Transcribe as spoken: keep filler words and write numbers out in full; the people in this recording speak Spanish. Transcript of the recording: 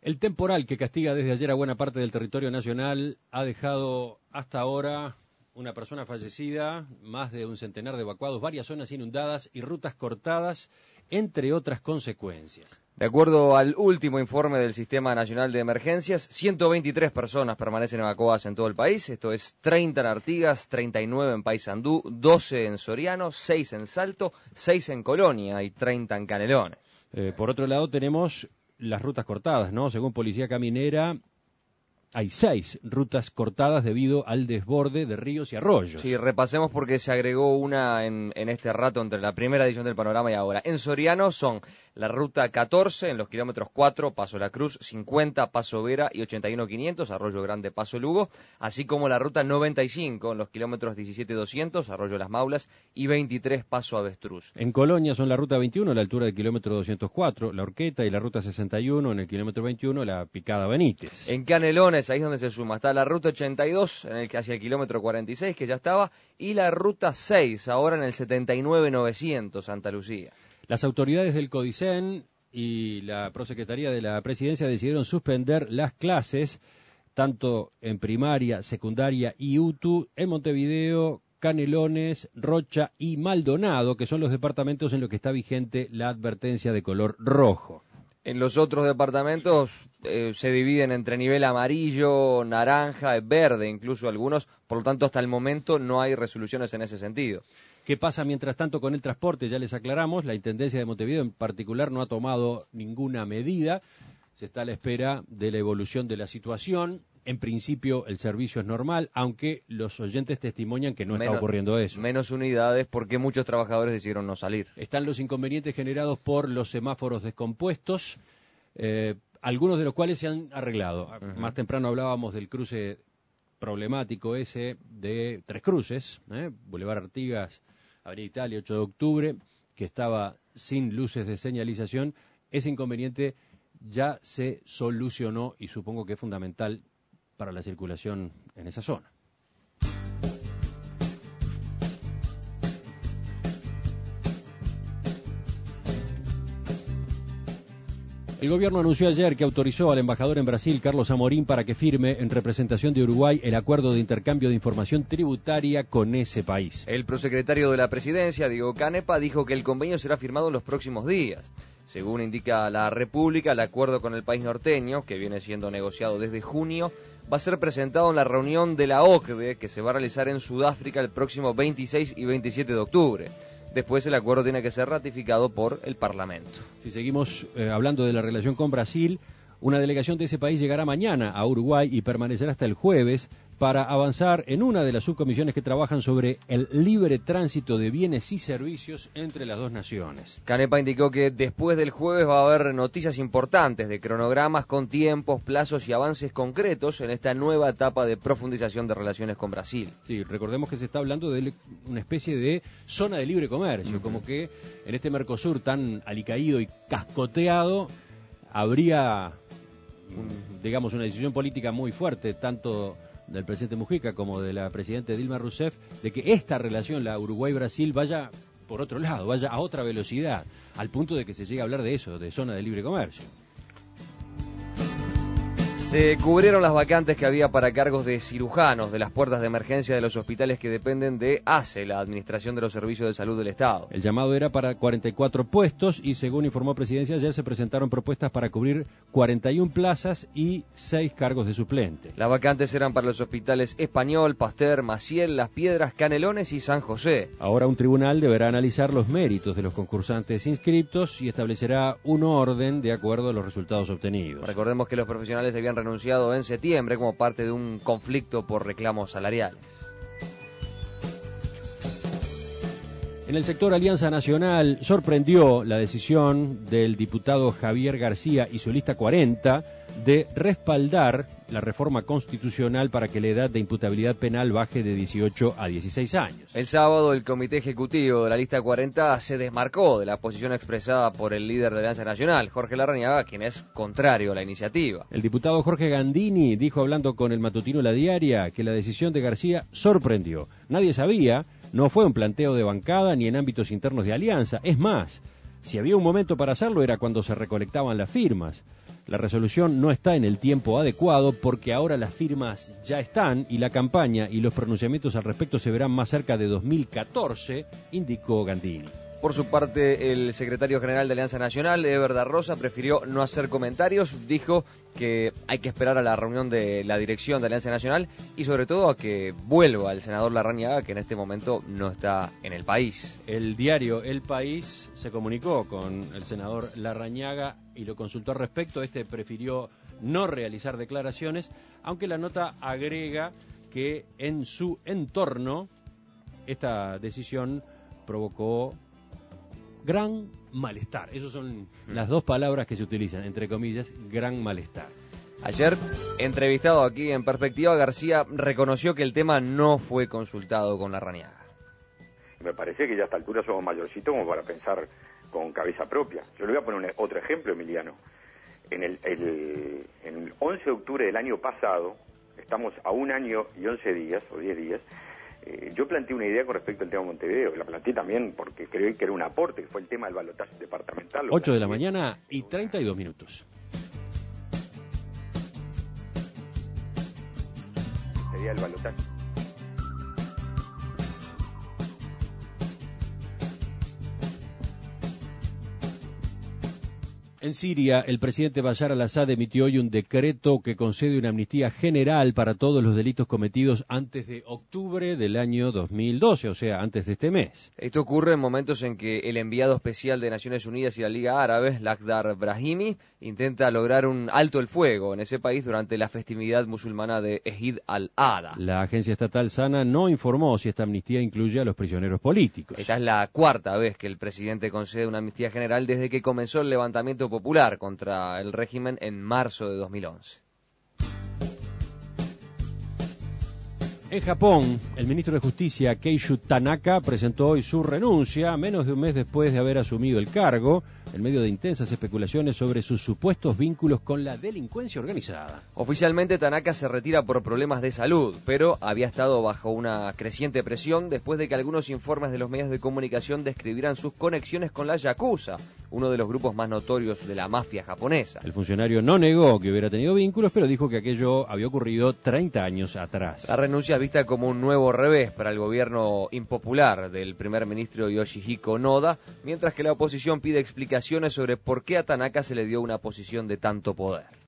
El temporal que castiga desde ayer a buena parte del territorio nacional ha dejado hasta ahora una persona fallecida, más de un centenar de evacuados, varias zonas inundadas y rutas cortadas, entre otras consecuencias. De acuerdo al último informe del Sistema Nacional de Emergencias, ciento veintitrés personas permanecen evacuadas en todo el país, esto es treinta en Artigas, treinta y nueve en Paysandú, doce en Soriano, seis en Salto, seis en Colonia y treinta en Canelones. Eh, por otro lado tenemos las rutas cortadas, ¿no? Según Policía Caminera, hay seis rutas cortadas debido al desborde de ríos y arroyos. Sí, repasemos porque se agregó una en, en este rato entre la primera edición del Panorama y ahora. En Soriano son la ruta catorce en los kilómetros cuatro, Paso La Cruz, cincuenta, Paso Vera y ochenta y uno quinientos, Arroyo Grande, Paso Lugo, así como la ruta noventa y cinco en los kilómetros diecisiete doscientos, Arroyo Las Maulas y veintitrés, Paso Avestruz. En Colonia son la ruta veintiuno a la altura del kilómetro doscientos cuatro, La Horqueta, y la ruta sesenta y uno en el kilómetro veintiuno, la Picada Benítez. En Canelones, ahí es donde se suma, está la ruta ochenta y dos en el, hacia el kilómetro cuarenta y seis, que ya estaba, y la ruta seis, ahora en el setenta y nueve novecientos, Santa Lucía. Las autoridades del CODICEN y la Prosecretaría de la Presidencia decidieron suspender las clases, tanto en primaria, secundaria y U T U, en Montevideo, Canelones, Rocha y Maldonado, que son los departamentos en los que está vigente la advertencia de color rojo. En los otros departamentos eh, se dividen entre nivel amarillo, naranja, verde, incluso algunos, por lo tanto hasta el momento no hay resoluciones en ese sentido. ¿Qué pasa mientras tanto con el transporte? Ya les aclaramos, la Intendencia de Montevideo en particular no ha tomado ninguna medida, se está a la espera de la evolución de la situación. En principio el servicio es normal, aunque los oyentes testimonian que no menos, está ocurriendo eso. Menos unidades porque muchos trabajadores decidieron no salir. Están los inconvenientes generados por los semáforos descompuestos, eh, algunos de los cuales se han arreglado. Uh-huh. Más temprano hablábamos del cruce problemático ese de Tres Cruces, ¿eh? Boulevard Artigas, Avenida Italia, ocho de octubre, que estaba sin luces de señalización. Ese inconveniente ya se solucionó y supongo que es fundamental para la circulación en esa zona. El gobierno anunció ayer que autorizó al embajador en Brasil, Carlos Amorín, para que firme en representación de Uruguay el acuerdo de intercambio de información tributaria con ese país. El prosecretario de la Presidencia, Diego Canepa, dijo que el convenio será firmado en los próximos días. Según indica la República, el acuerdo con el país norteño, que viene siendo negociado desde junio, va a ser presentado en la reunión de la O C D E, que se va a realizar en Sudáfrica el próximo veintiséis y veintisiete de octubre. Después el acuerdo tiene que ser ratificado por el Parlamento. Si seguimos eh, hablando de la relación con Brasil, una delegación de ese país llegará mañana a Uruguay y permanecerá hasta el jueves para avanzar en una de las subcomisiones que trabajan sobre el libre tránsito de bienes y servicios entre las dos naciones. Canepa indicó que después del jueves va a haber noticias importantes de cronogramas con tiempos, plazos y avances concretos en esta nueva etapa de profundización de relaciones con Brasil. Sí, recordemos que se está hablando de una especie de zona de libre comercio, uh-huh. como que en este Mercosur tan alicaído y cascoteado habría, un, digamos, una decisión política muy fuerte, tanto del presidente Mujica como de la presidenta Dilma Rousseff, de que esta relación, la Uruguay-Brasil, vaya por otro lado, vaya a otra velocidad, al punto de que se llegue a hablar de eso, de zona de libre comercio. Se cubrieron las vacantes que había para cargos de cirujanos de las puertas de emergencia de los hospitales que dependen de A C E, la Administración de los Servicios de Salud del Estado. El llamado era para cuarenta y cuatro puestos y, según informó Presidencia, ayer se presentaron propuestas para cubrir cuarenta y una plazas y seis cargos de suplente. Las vacantes eran para los hospitales Español, Pasteur, Maciel, Las Piedras, Canelones y San José. Ahora un tribunal deberá analizar los méritos de los concursantes inscriptos y establecerá un orden de acuerdo a los resultados obtenidos. Recordemos que los profesionales habían renunciado en septiembre como parte de un conflicto por reclamos salariales. En el sector Alianza Nacional sorprendió la decisión del diputado Javier García y su lista cuarenta de respaldar la reforma constitucional para que la edad de imputabilidad penal baje de dieciocho a dieciséis años. El sábado el comité ejecutivo de la lista cuarenta se desmarcó de la posición expresada por el líder de Alianza Nacional, Jorge Larrañaga, quien es contrario a la iniciativa. El diputado Jorge Gandini dijo, hablando con el matutino La Diaria, que la decisión de García sorprendió. Nadie sabía, no fue un planteo de bancada ni en ámbitos internos de Alianza. Es más, Si había un momento para hacerlo era cuando se recolectaban las firmas. La resolución no está en el tiempo adecuado porque ahora las firmas ya están y la campaña y los pronunciamientos al respecto se verán más cerca de dos mil catorce, indicó Gandini. Por su parte, el secretario general de Alianza Nacional, Eber da Rosa, prefirió no hacer comentarios. Dijo que hay que esperar a la reunión de la dirección de Alianza Nacional y sobre todo a que vuelva el senador Larrañaga, que en este momento no está en el país. El diario El País se comunicó con el senador Larrañaga y lo consultó al respecto. Este prefirió no realizar declaraciones, aunque la nota agrega que en su entorno esta decisión provocó gran malestar. Esas son las dos palabras que se utilizan, entre comillas, gran malestar. Ayer, entrevistado aquí en Perspectiva, García reconoció que el tema no fue consultado con Larrañaga. Me parece que ya a esta altura somos mayorcitos como para pensar con cabeza propia. Yo le voy a poner un, otro ejemplo, Emiliano. En el, el, en el once de octubre del año pasado, estamos a un año y once días, o diez días, Eh, yo planteé una idea con respecto al tema de Montevideo, la planteé también porque creí que era un aporte, que fue el tema del balotaje departamental. ocho de la mañana y treinta y dos minutos. Sería el balotaje. En Siria, el presidente Bashar al-Assad emitió hoy un decreto que concede una amnistía general para todos los delitos cometidos antes de octubre del año dos mil doce, o sea, antes de este mes. Esto ocurre en momentos en que el enviado especial de Naciones Unidas y la Liga Árabe, Lakhdar Brahimi, intenta lograr un alto el fuego en ese país durante la festividad musulmana de Eid al-Adha. La agencia estatal SANA no informó si esta amnistía incluye a los prisioneros políticos. Esta es la cuarta vez que el presidente concede una amnistía general desde que comenzó el levantamiento popular contra el régimen en marzo de dos mil once. En Japón, el ministro de Justicia, Keishu Tanaka, presentó hoy su renuncia, menos de un mes después de haber asumido el cargo, en medio de intensas especulaciones sobre sus supuestos vínculos con la delincuencia organizada. Oficialmente, Tanaka se retira por problemas de salud, pero había estado bajo una creciente presión después de que algunos informes de los medios de comunicación describieran sus conexiones con la Yakuza, uno de los grupos más notorios de la mafia japonesa. El funcionario no negó que hubiera tenido vínculos, pero dijo que aquello había ocurrido treinta años atrás. La renuncia es vista como un nuevo revés para el gobierno impopular del primer ministro Yoshihiko Noda, mientras que la oposición pide explicaciones sobre por qué a Tanaka se le dio una posición de tanto poder.